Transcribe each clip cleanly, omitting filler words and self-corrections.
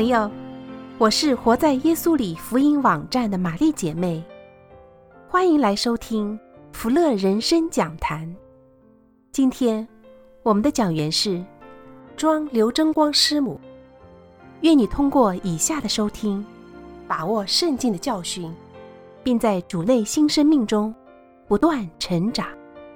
朋友，我是活在耶稣里福音网站的玛丽姐妹，欢迎来收听福乐人生讲坛。今天我们的讲员是庄刘真光师母。愿你通过以下的收听，把握圣经的教训，并在主内新生命中不断成长。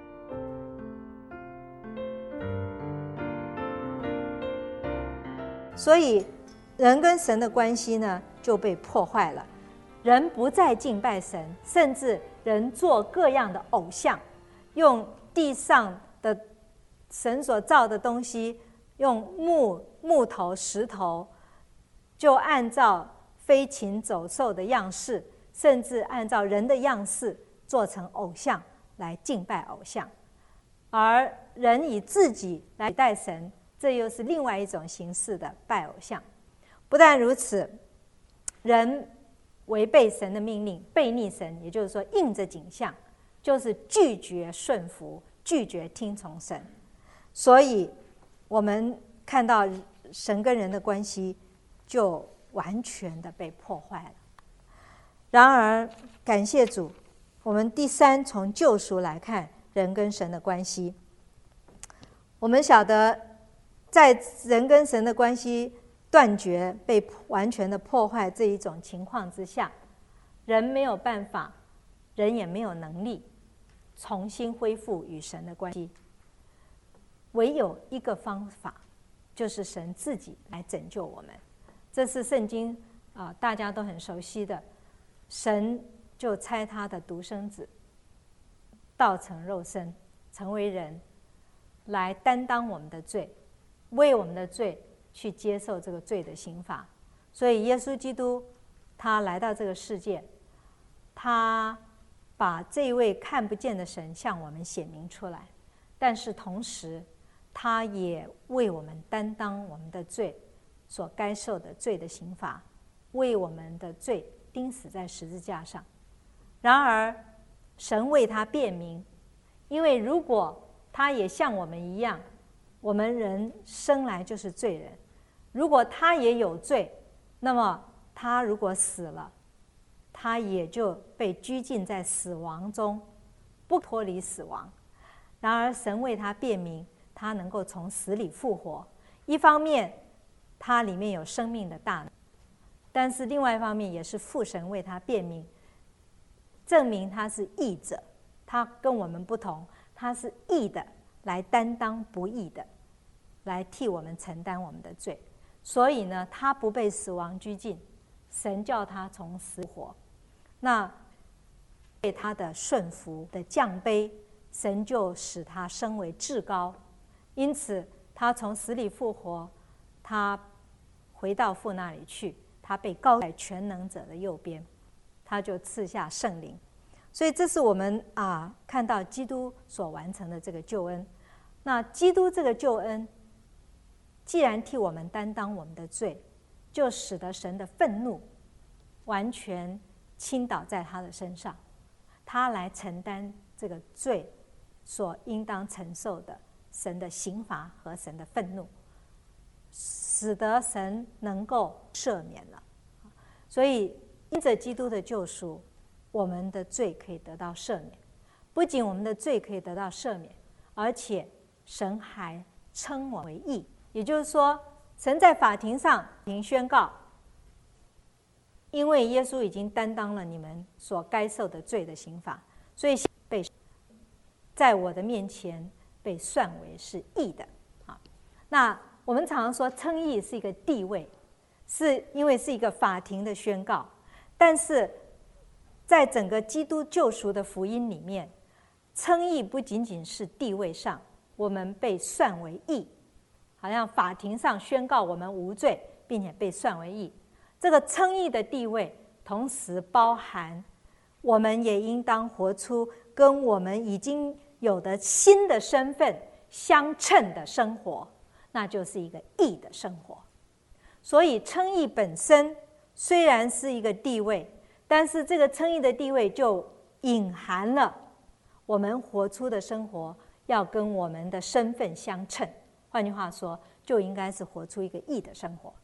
所以人跟神的关系呢就被破坏了，人不再敬拜神，甚至人做各样的偶像，用地上的神所造的东西，用木头石头，就按照飞禽走兽的样式，甚至按照人的样式做成偶像来敬拜偶像，而人以自己来代神，这又是另外一种形式的拜偶像。不但如此，人违背神的命令，悖逆神，也就是说应着景象，就是拒绝顺服，拒绝听从神。所以我们看到神跟人的关系就完全的被破坏了。然而感谢主，我们第三从救赎来看人跟神的关系。我们晓得在人跟神的关系断绝，被完全的破坏这一种情况之下，人没有办法，人也没有能力重新恢复与神的关系。唯有一个方法，就是神自己来拯救我们。这是圣经大家都很熟悉的，神就差他的独生子道成肉身，成为人，来担当我们的罪，为我们的罪去接受这个罪的刑罚。所以耶稣基督他来到这个世界，他把这位看不见的神向我们显明出来，但是同时他也为我们担当我们的罪所该受的罪的刑罚，为我们的罪钉死在十字架上。然而神为他辩明，因为如果他也像我们一样，我们人生来就是罪人，如果他也有罪，那么他如果死了，他也就被拘禁在死亡中，不脱离死亡。然而神为他辩明，他能够从死里复活。一方面他里面有生命的大能，但是另外一方面也是父神为他辩明，证明他是义者，他跟我们不同，他是义的，来担当不义的，来替我们承担我们的罪。所以呢，他不被死亡拘禁，神叫他从死复活。那被他的顺服的降卑，神就使他升为至高，因此他从死里复活，他回到父那里去，他被高在全能者的右边，他就赐下圣灵。所以这是我们看到基督所完成的这个救恩。那基督这个救恩既然替我们担当我们的罪，就使得神的愤怒完全倾倒在他的身上，他来承担这个罪所应当承受的神的刑罚和神的愤怒，使得神能够赦免了。所以因着基督的救赎，我们的罪可以得到赦免。不仅我们的罪可以得到赦免，而且神还称我为义。也就是说，神在法庭上宣告，因为耶稣已经担当了你们所该受的罪的刑罚，所以被在我的面前被算为是义的。那我们常常说称义是一个地位，是因为是一个法庭的宣告，但是在整个基督救赎的福音里面，称义不仅仅是地位上我们被算为义，好像法庭上宣告我们无罪并且被算为义，这个称义的地位同时包含我们也应当活出跟我们已经有的新的身份相称的生活，那就是一个义的生活。所以称义本身虽然是一个地位，但是这个称义的地位就隐含了我们活出的生活要跟我们的身份相称，换句话说，就应该是活出一个义的生活。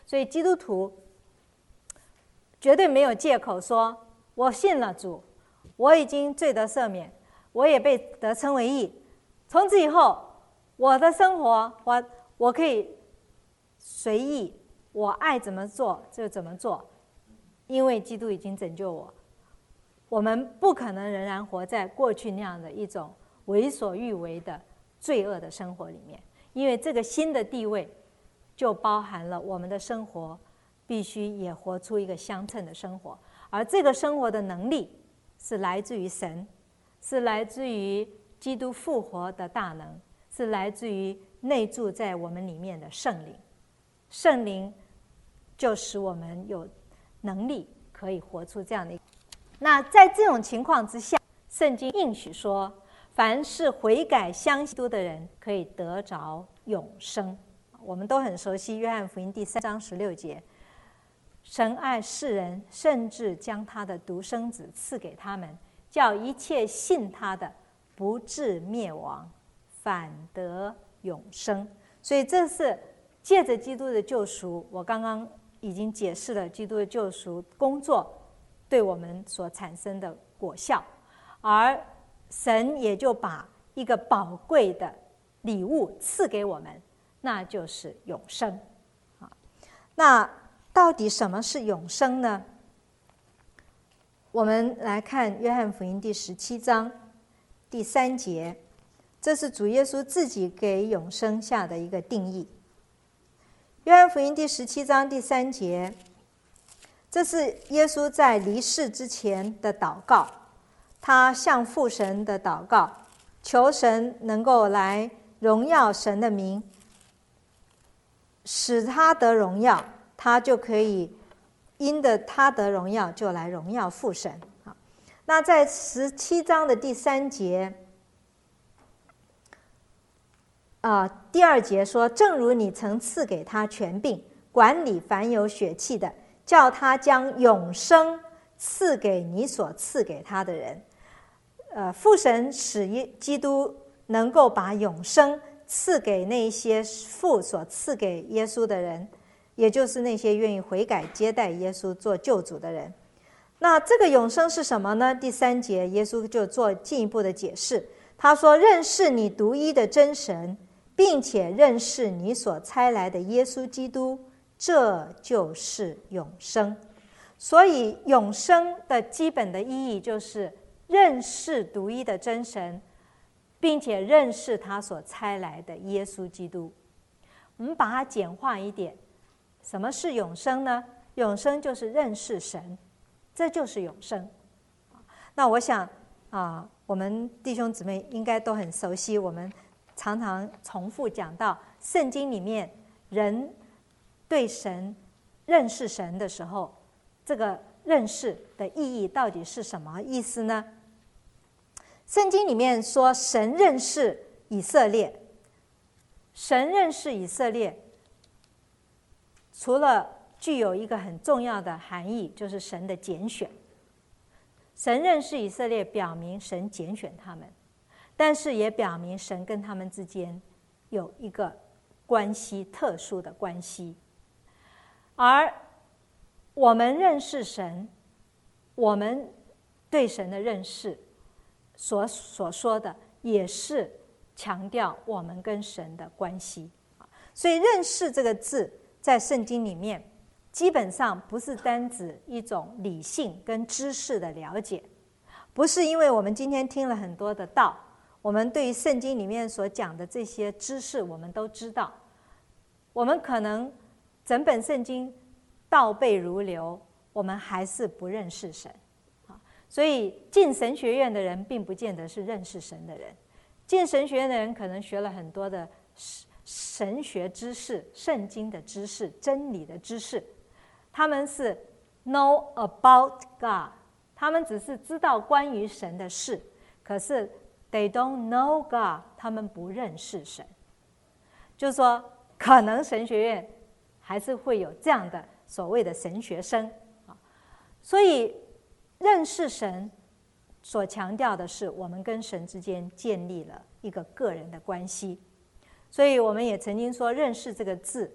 所以基督徒绝对没有借口说我信了主，我已经罪得赦免，我也被得称为义，从此以后我的生活我可以随意，我爱怎么做就怎么做，因为基督已经拯救我。我们不可能仍然活在过去那样的一种为所欲为的罪恶的生活里面，因为这个新的地位就包含了我们的生活必须也活出一个相称的生活，而这个生活的能力是来自于神，是来自于基督复活的大能，是来自于内住在我们里面的圣灵。圣灵就使我们有能力可以活出这样的一个。那在这种情况之下，圣经应许说，凡是悔改相信基督的人可以得着永生。我们都很熟悉约翰福音第3章16节，神爱世人，甚至将他的独生子赐给他们，叫一切信他的不至灭亡，反得永生。所以这是借着基督的救赎，我刚刚已经解释了基督的救赎工作对我们所产生的果效，而神也就把一个宝贵的礼物赐给我们，那就是永生。那到底什么是永生呢？我们来看约翰福音第17章第3节，这是主耶稣自己给永生下的一个定义。约翰福音第17章第3节，这是耶稣在离世之前的祷告，他向父神的祷告，求神能够来荣耀神的名，使他得荣耀，他就可以因着他得荣耀就来荣耀父神。那在17章的第3节第2节说，正如你曾赐给他权柄，管理凡有血气的，叫他将永生赐给你所赐给他的人。父神使基督能够把永生赐给那些父所赐给耶稣的人，也就是那些愿意悔改接待耶稣做救主的人。那这个永生是什么呢？第3节耶稣就做进一步的解释，他说，认识你独一的真神，并且认识你所差来的耶稣基督，这就是永生。所以永生的基本的意义就是认识独一的真神，并且认识他所差来的耶稣基督。我们把它简化一点，什么是永生呢？永生就是认识神，这就是永生。那我想我们弟兄姊妹应该都很熟悉，我们常常重复讲到圣经里面人对神认识神的时候，这个认识的意义到底是什么意思呢？圣经里面说神认识以色列，神认识以色列除了具有一个很重要的含义，就是神的拣选。神认识以色列表明神拣选他们，但是也表明神跟他们之间有一个关系，特殊的关系。而我们认识神，我们对神的认识所说的也是强调我们跟神的关系。所以认识这个字在圣经里面基本上不是单指一种理性跟知识的了解，不是因为我们今天听了很多的道，我们对于圣经里面所讲的这些知识我们都知道，我们可能整本圣经倒背如流，我们还是不认识神。所以进神学院的人并不见得是认识神的人，进神学院的人可能学了很多的神学知识、圣经的知识、真理的知识，他们是 know about God， 他们只是知道关于神的事，可是 they don't know God， 他们不认识神。就是说可能神学院还是会有这样的所谓的神学生。所以认识神所强调的是我们跟神之间建立了一个个人的关系。所以我们也曾经说认识这个字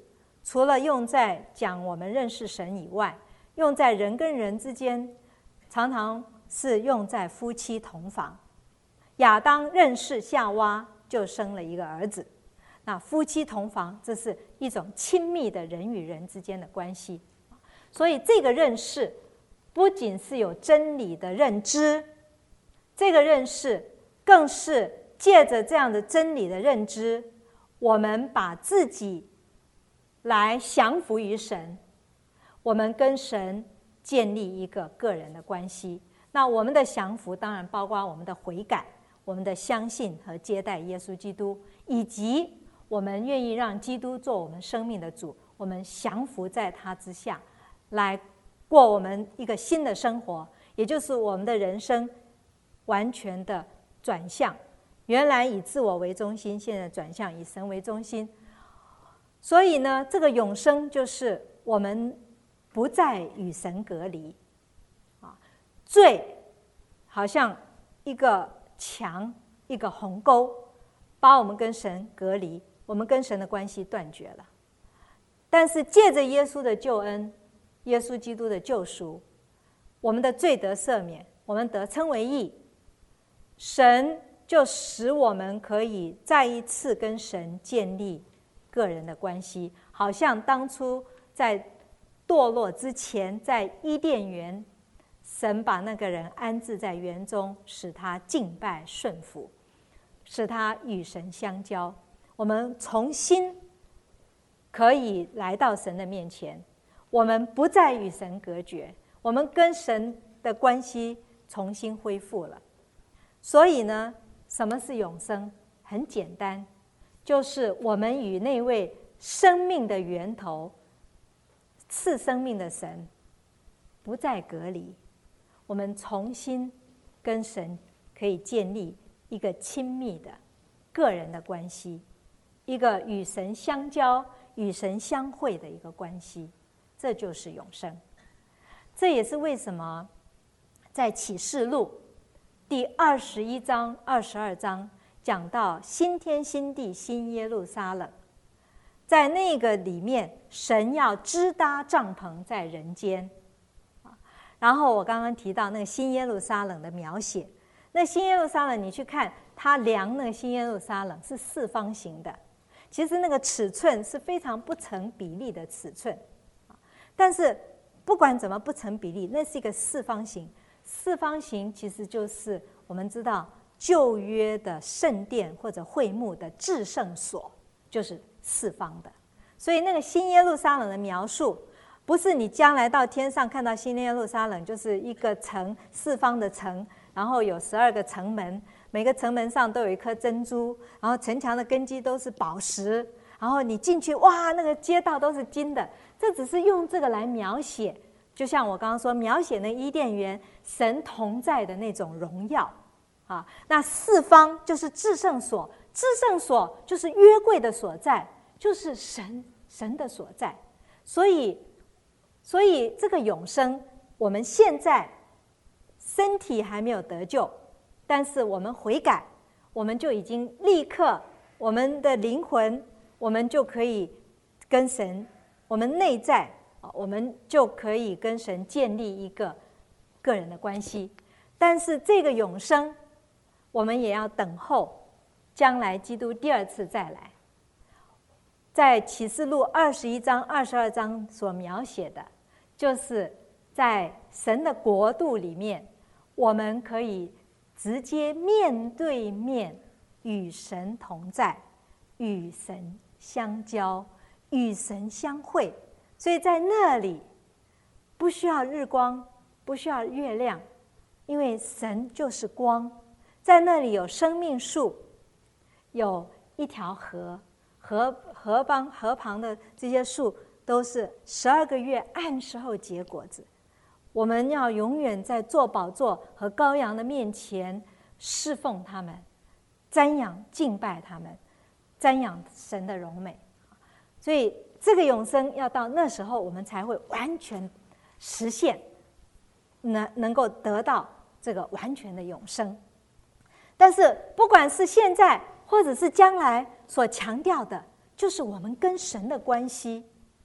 除了用在讲我们认识神以外，用在人跟人之间，常常是用在夫妻同房。亚当认识夏娃，就生了一个儿子。那夫妻同房，这是一种亲密的人与人之间的关系。所以这个认识不仅是有真理的认知，这个认识更是借着这样的真理的认知，我们把自己来降服于神，我们跟神建立一个个人的关系。那我们的降服当然包括我们的悔改，我们的相信和接待耶稣基督，以及我们愿意让基督做我们生命的主，我们降服在他之下，来过我们一个新的生活，也就是我们的人生完全的转向，原来以自我为中心，现在转向以神为中心。所以呢，这个永生就是我们不再与神隔离。罪好像一个墙，一个鸿沟，把我们跟神隔离，我们跟神的关系断绝了。但是借着耶稣的救恩，耶稣基督的救赎，我们的罪得赦免，我们得称为义，神就使我们可以再一次跟神建立个人的关系，好像当初在堕落之前，在伊甸园，神把那个人安置在园中，使他敬拜顺服，使他与神相交。我们重新可以来到神的面前，我们不再与神隔绝，我们跟神的关系重新恢复了。所以呢，什么是永生？很简单，就是我们与那位生命的源头、赐生命的神不再隔离，我们重新跟神可以建立一个亲密的个人的关系，一个与神相交、与神相会的一个关系，这就是永生。这也是为什么在启示录第21章、22章讲到新天新地、新耶路撒冷，在那个里面，神要支搭帐篷在人间。然后我刚刚提到那个新耶路撒冷的描写，那新耶路撒冷你去看，它量那个新耶路撒冷是四方形的，其实那个尺寸是非常不成比例的尺寸，但是不管怎么不成比例，那是一个四方形。四方形其实就是我们知道旧约的圣殿或者会幕的至圣所，就是四方的。所以那个新耶路撒冷的描述，不是你将来到天上看到新耶路撒冷就是一个城，四方的城，然后有12个城门，每个城门上都有一颗珍珠，然后城墙的根基都是宝石，然后你进去，哇，那个街道都是金的。这只是用这个来描写，就像我刚刚说，描写那伊甸园神同在的那种荣耀啊。那四方就是至圣所，至圣所就是约柜的所在，就是神的所在。所以这个永生，我们现在身体还没有得救，但是我们悔改，我们就已经立刻，我们的灵魂，我们就可以跟神，我们内在，我们就可以跟神建立一个个人的关系。但是这个永生，我们也要等候将来基督第二次再来。在启示录21章、22章所描写的，就是在神的国度里面，我们可以直接面对面与神同在，与神相交，与神相会。所以在那里不需要日光，不需要月亮，因为神就是光。在那里有生命树，有一条河，河旁的这些树都是12个月按时候结果子。我们要永远在坐宝座和羔羊的面前侍奉他们，瞻仰敬拜他们，瞻仰神的荣美。所以这个永生要到那时候，我们才会完全实现，能够得到这个完全的永生。但是不管是现在或者是将来所强调的，就是我们跟神的关系，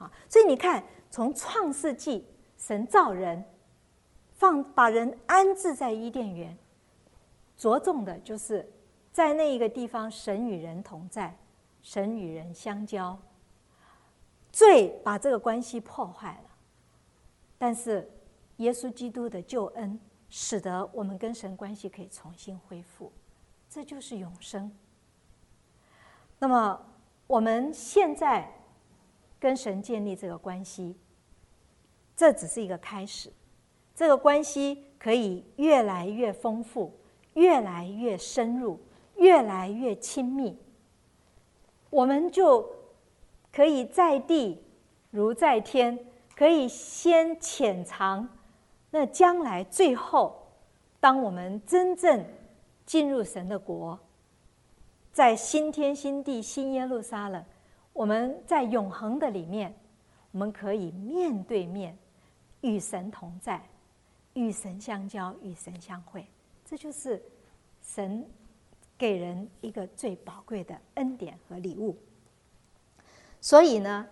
所以你看，从创世纪神造人，把人安置在伊甸园，着重的就是在那一个地方，神与人同在，神与人相交。罪把这个关系破坏了，但是耶稣基督的救恩使得我们跟神关系可以重新恢复，这就是永生。那么我们现在跟神建立这个关系，这只是一个开始，这个关系可以越来越丰富，越来越深入，越来越亲密，我们就可以在地如在天，可以先潜藏，那将来最后当我们真正进入神的国，在新天新地新耶路撒冷，我们在永恒的里面，我们可以面对面与神同在，与神相交，与神相会。这就是神给人一个最宝贵的恩典和礼物。所以呢，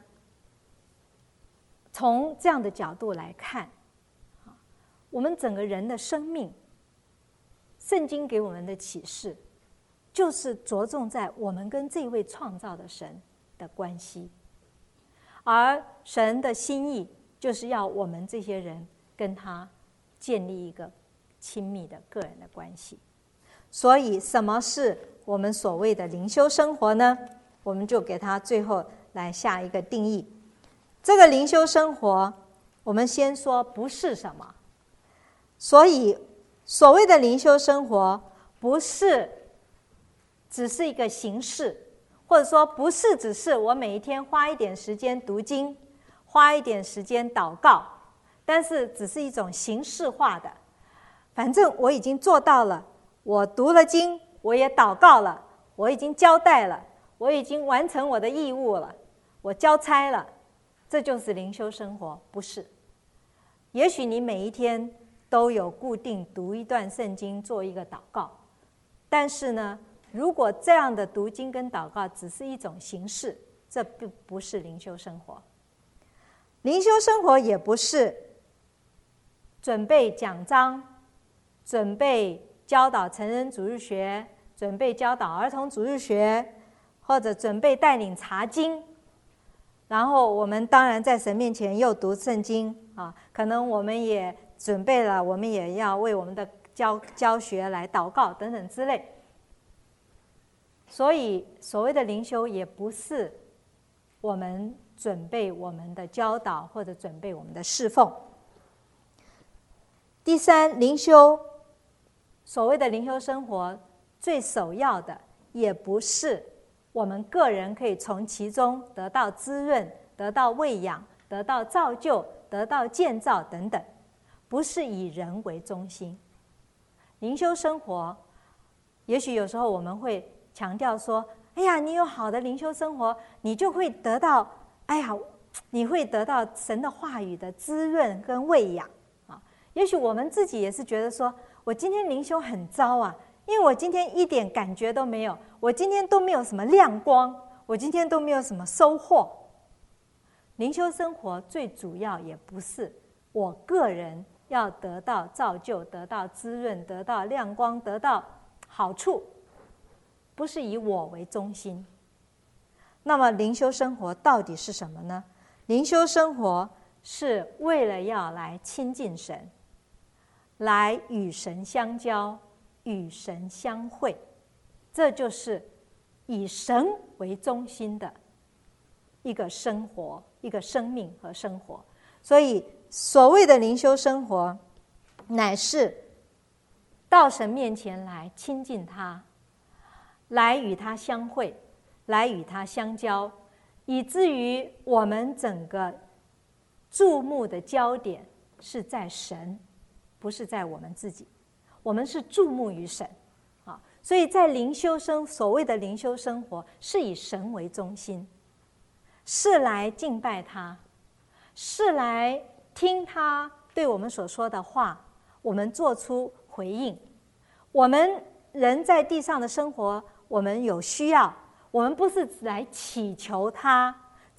从这样的角度来看，我们整个人的生命，圣经给我们的启示就是着重在我们跟这位创造的神的关系，而神的心意就是要我们这些人跟他建立一个亲密的个人的关系。所以什么是我们所谓的灵修生活呢？我们就给他最后来下一个定义。这个灵修生活，我们先说不是什么。所以所谓的灵修生活，不是只是一个形式，或者说不是只是我每一天花一点时间读经，花一点时间祷告，但是只是一种形式化的，反正我已经做到了，我读了经，我也祷告了，我已经交代了，我已经完成我的义务了，我交差了，这就是灵修生活。不是，也许你每一天都有固定读一段圣经，做一个祷告，但是呢，如果这样的读经跟祷告只是一种形式，这不是灵修生活。灵修生活也不是准备讲章，准备教导成人主日学，准备教导儿童主日学，或者准备带领查经，然后我们当然在神面前又读圣经啊，可能我们也准备了，我们也要为我们的教学来祷告等等之类。所以所谓的灵修也不是我们准备我们的教导或者准备我们的侍奉。第三，灵修，所谓的灵修生活最首要的也不是我们个人可以从其中得到滋润，得到喂养，得到造就，得到建造等等，不是以人为中心。灵修生活也许有时候我们会强调说，哎呀，你有好的灵修生活，你就会得到，哎呀，你会得到神的话语的滋润跟喂养啊。也许我们自己也是觉得说，我今天灵修很糟啊，因为我今天一点感觉都没有，我今天都没有什么亮光，我今天都没有什么收获。灵修生活最主要也不是我个人要得到造就，得到滋润，得到亮光，得到好处，不是以我为中心。那么灵修生活到底是什么呢？灵修生活是为了要来亲近神，来与神相交，与神相会，这就是以神为中心的一个生活，一个生命和生活。所以所谓的灵修生活，乃是到神面前来亲近他，来与他相会，来与他相交，以至于我们整个注目的焦点是在神，不是在我们自己，我们是注目于神啊。所以在灵修所谓的灵修生活，是以神为中心，是来敬拜他，是来听他对我们所说的话，我们做出回应。我们人在地上的生活，我们有需要，我们不是来祈求他，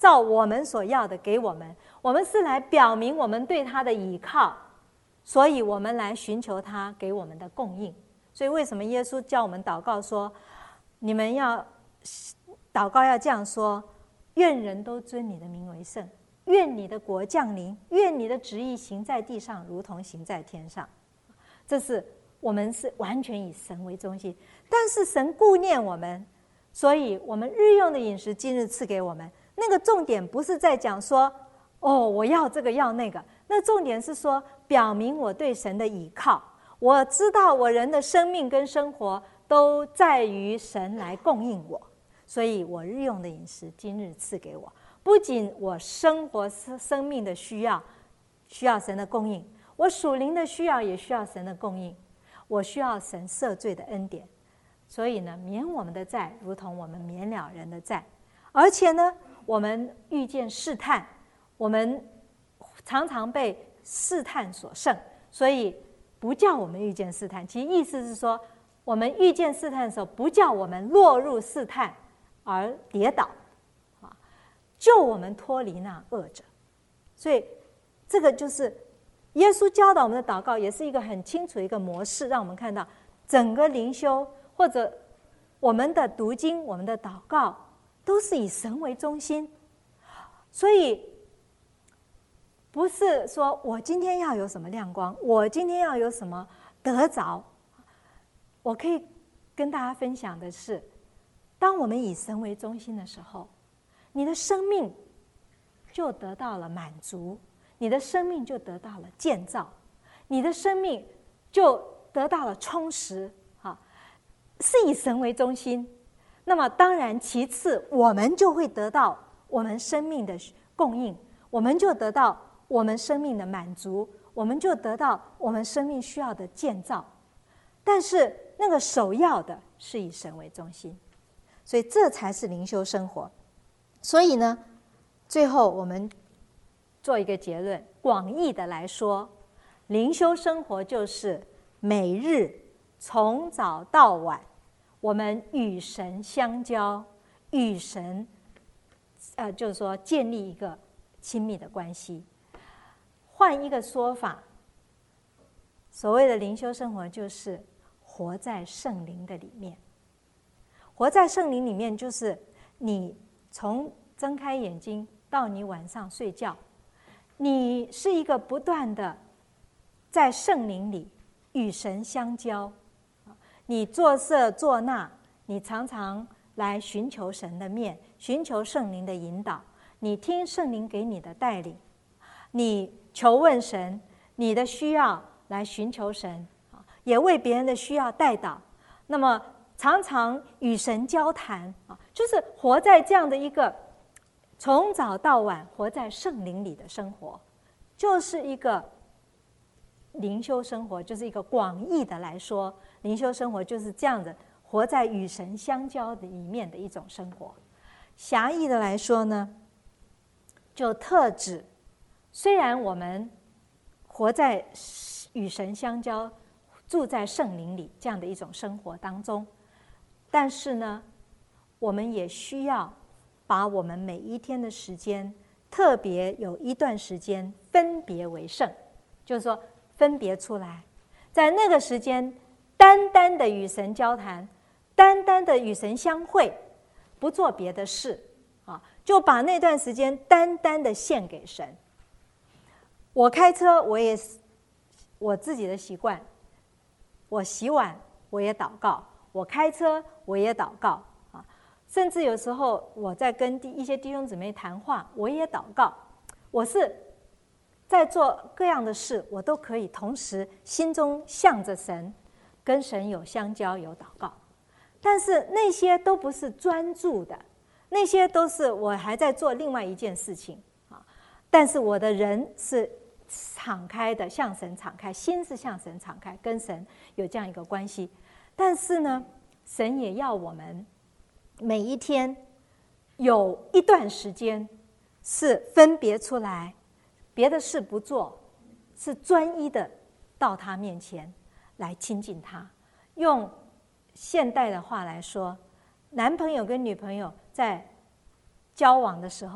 照我们所要的给我们，我们是来表明我们对他的倚靠，所以我们来寻求他给我们的供应。所以为什么耶稣叫我们祷告说，你们要祷告要这样说，愿人都尊你的名为圣，愿你的国降临，愿你的旨意行在地上如同行在天上。这是我们是完全以神为中心，但是神顾念我们，所以我们日用的饮食今日赐给我们。那个重点不是在讲说我要这个要那个，那重点是说表明我对神的倚靠，我知道我人的生命跟生活都在于神来供应我，所以我日用的饮食今日赐给我。不仅我生活生命的需要神的供应，我属灵的需要也需要神的供应，我需要神赦罪的恩典。所以呢，免我们的债如同我们免了人的债。而且呢，我们遇见试探，我们常常被试探所胜，所以不叫我们遇见试探。其实意思是说，我们遇见试探的时候，不叫我们落入试探而跌倒，救我们脱离那恶者。所以这个就是耶稣教导我们的祷告，也是一个很清楚的一个模式，让我们看到整个灵修或者我们的读经、我们的祷告都是以神为中心。所以不是说我今天要有什么亮光，我今天要有什么得着。我可以跟大家分享的是，当我们以神为中心的时候，你的生命就得到了满足，你的生命就得到了建造，你的生命就得到了充实，是以神为中心。那么当然其次，我们就会得到我们生命的供应，我们就得到我们生命的满足，我们就得到我们生命需要的建造。但是那个首要的是以神为中心，所以这才是灵修生活。所以呢，最后我们做一个结论，广义的来说，灵修生活就是每日从早到晚，我们与神相交，与神就是说建立一个亲密的关系。换一个说法，所谓的灵修生活就是活在圣灵的里面。活在圣灵里面，就是你从睁开眼睛到你晚上睡觉，你是一个不断的在圣灵里与神相交。你做这做那，你常常来寻求神的面，寻求圣灵的引导，你听圣灵给你的带领，你求问神，你的需要来寻求神，也为别人的需要代祷。那么常常与神交谈，就是活在这样的一个从早到晚活在圣灵里的生活，就是一个灵修生活。就是一个广义的来说，灵修生活就是这样的，活在与神相交的里面的一种生活。狭义的来说呢，就特指虽然我们活在与神相交，住在圣灵里这样的一种生活当中，但是呢，我们也需要把我们每一天的时间，特别有一段时间分别为圣，就是说分别出来，在那个时间单单的与神交谈，单单的与神相会，不做别的事，就把那段时间单单的献给神。我开车，我自己的习惯，我洗碗我也祷告，我开车我也祷告，甚至有时候我在跟一些弟兄姊妹谈话，我也祷告。我是在做各样的事，我都可以同时心中向着神，跟神有相交，有祷告。但是那些都不是专注的，那些都是我还在做另外一件事情，但是我的人是敞开的，向神敞开，心是向神敞开，跟神有这样一个关系。但是呢，神也要我们每一天有一段时间是分别出来，别的事不做，是专一的到他面前来亲近他。用现代的话来说，男朋友跟女朋友在交往的时候，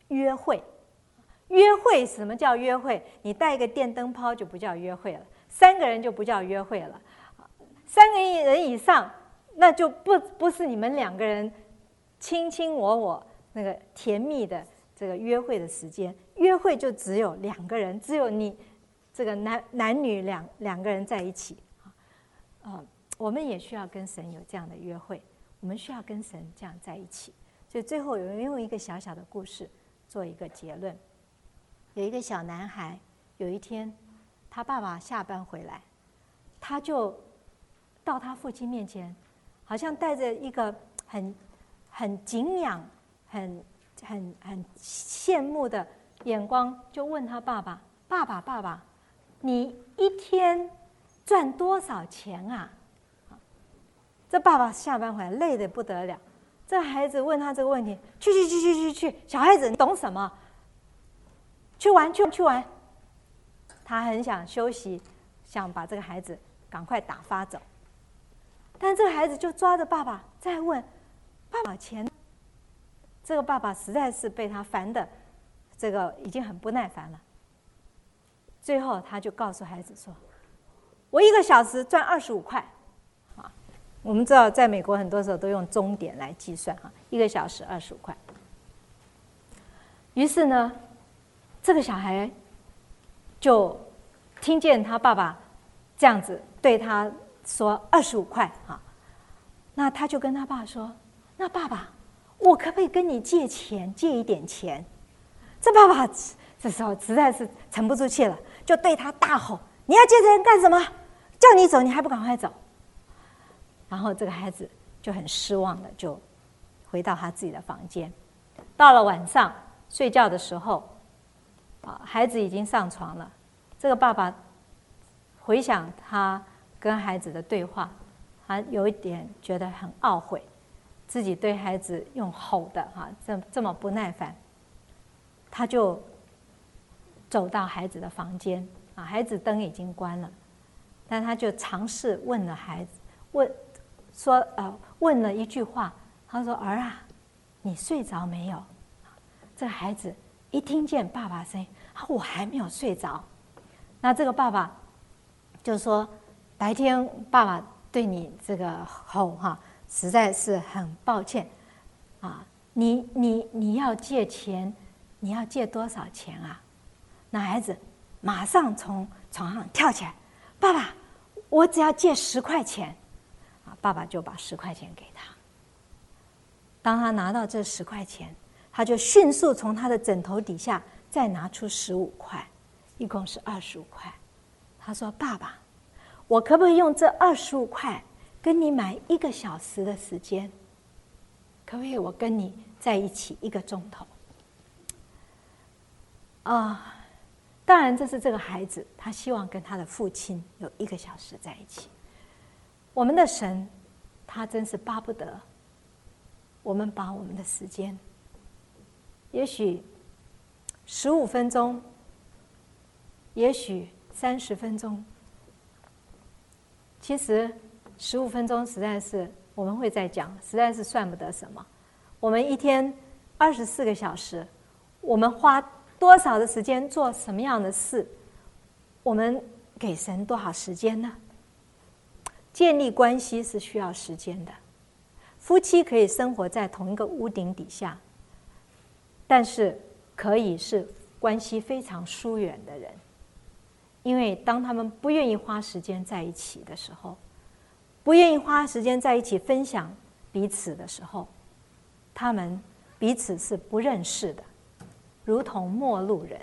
约会。约会什么叫约会？你带一个电灯泡就不叫约会了，3个人就不叫约会了，3个人以上，那就不是你们2个人卿卿我那个甜蜜的这个约会的时间。约会就只有2个人，只有你这个男女两个人在一起我们也需要跟神有这样的约会，我们需要跟神这样在一起。所以最后有人用一个小小的故事做一个结论。有一个小男孩，有一天他爸爸下班回来，他就到他父亲面前，好像带着一个很敬仰、很羡慕的眼光，就问他爸爸：“爸爸，你一天赚多少钱啊？”这爸爸下班回来累得不得了，这孩子问他这个问题，去，小孩子你懂什么？去玩。他很想休息，想把这个孩子赶快打发走，但这个孩子就抓着爸爸再问：“爸爸钱？”这个爸爸实在是被他烦的，这个已经很不耐烦了。最后他就告诉孩子说：“我1个小时赚25块。”我们知道在美国很多时候都用钟点来计算，1个小时25块。于是呢，这个小孩就听见他爸爸这样子对他说25块那他就跟他爸说：“那爸爸，我可不可以跟你借一点钱？”这爸爸这时候实在是沉不住气了，就对他大吼：“你要借钱干什么？叫你走你还不赶快走！”然后这个孩子就很失望的就回到他自己的房间。到了晚上睡觉的时候孩子已经上床了，这个爸爸回想他跟孩子的对话，他有一点觉得很懊悔，自己对孩子用吼的这么不耐烦。他就走到孩子的房间孩子灯已经关了，但他就尝试问了孩子，问了一句话，他说：“儿啊，你睡着没有？”这个孩子一听见爸爸声音，我还没有睡着。那这个爸爸就说：“白天爸爸对你这个吼实在是很抱歉你要借钱，你要借多少钱啊？”那孩子马上从床上跳起来：“爸爸，我只要借10块钱。”爸爸就把10块钱给他。当他拿到这10块钱，他就迅速从他的枕头底下再拿出15块，一共是25块。他说：“爸爸，我可不可以用这25块跟你买1个小时的时间？可不可以我跟你在一起1个钟头？”当然这是这个孩子他希望跟他的父亲有1个小时在一起。我们的神他真是巴不得我们把我们的时间，也许15分钟，也许30分钟，其实15分钟实在是我们会在讲，实在是算不得什么。我们一天24个小时，我们花多少的时间做什么样的事，我们给神多少时间呢？建立关系是需要时间的，夫妻可以生活在同一个屋顶底下，但是可以是关系非常疏远的人，因为当他们不愿意花时间在一起的时候，不愿意花时间在一起分享彼此的时候，他们彼此是不认识的，如同陌路人。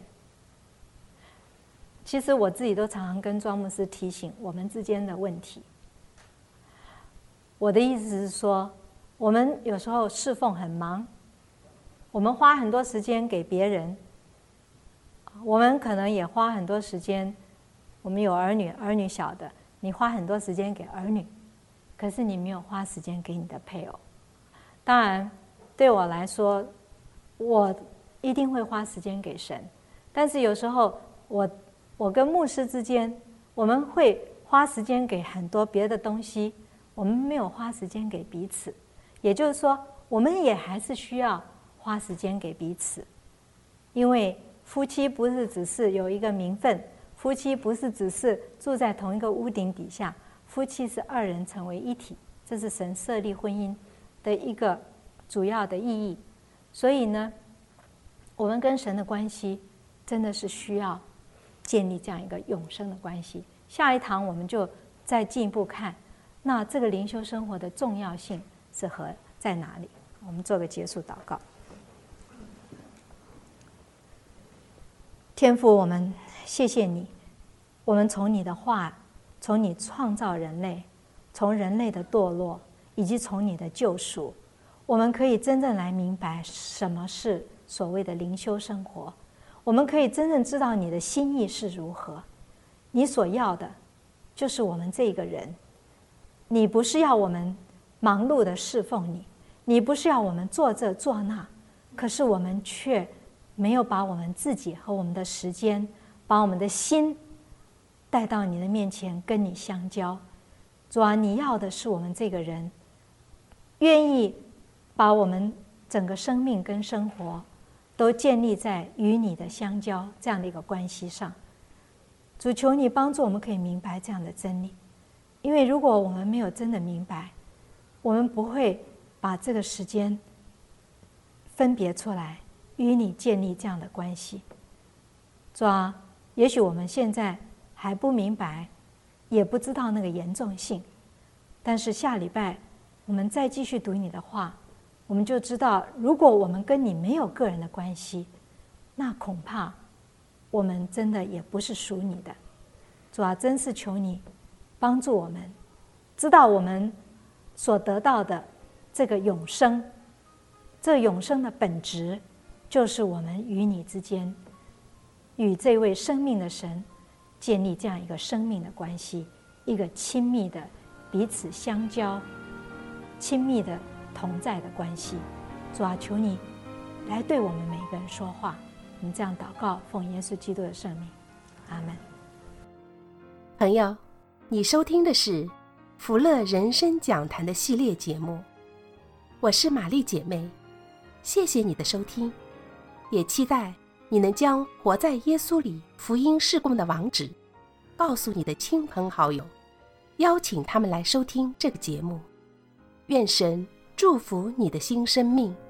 其实我自己都常常跟庄牧师提醒我们之间的问题。我的意思是说，我们有时候侍奉很忙，我们花很多时间给别人，我们可能也花很多时间，我们有儿女小的，你花很多时间给儿女，可是你没有花时间给你的配偶。当然对我来说，我一定会花时间给神，但是有时候我跟牧师之间，我们会花时间给很多别的东西，我们没有花时间给彼此。也就是说，我们也还是需要花时间给彼此。 因为夫妻不是只是有一个名分，夫妻不是只是住在同一个屋顶底下，夫妻是二人成为一体，这是神设立婚姻的一个主要的意义。所以呢，我们跟神的关系真的是需要建立这样一个永生的关系。下一堂我们就再进一步看，那这个灵修生活的重要性是在哪里？我们做个结束祷告。天父，我们谢谢你，我们从你的话，从你创造人类，从人类的堕落，以及从你的救赎，我们可以真正来明白什么是所谓的灵修生活。我们可以真正知道你的心意是如何。你所要的就是我们这个人，你不是要我们忙碌的侍奉你，你不是要我们做这做那，可是我们却没有把我们自己和我们的时间，把我们的心带到你的面前跟你相交。主啊，你要的是我们这个人愿意把我们整个生命跟生活都建立在与你的相交这样的一个关系上。主，求你帮助我们可以明白这样的真理，因为如果我们没有真的明白，我们不会把这个时间分别出来与你建立这样的关系。主啊，也许我们现在还不明白，也不知道那个严重性，但是下礼拜我们再继续读你的话，我们就知道，如果我们跟你没有个人的关系，那恐怕我们真的也不是属你的。主啊，真是求你帮助我们知道我们所得到的这个永生，这永生的本质就是我们与你之间，与这位生命的神建立这样一个生命的关系，一个亲密的彼此相交、亲密的同在的关系。主啊，求你来对我们每一个人说话。我们这样祷告，奉耶稣基督的圣名，阿们。 朋友，你收听的是福乐人生讲坛的系列节目，我是玛丽姐妹，谢谢你的收听，也期待你能将活在耶稣里福音事工的网址告诉你的亲朋好友，邀请他们来收听这个节目。愿神祝福你的新生命。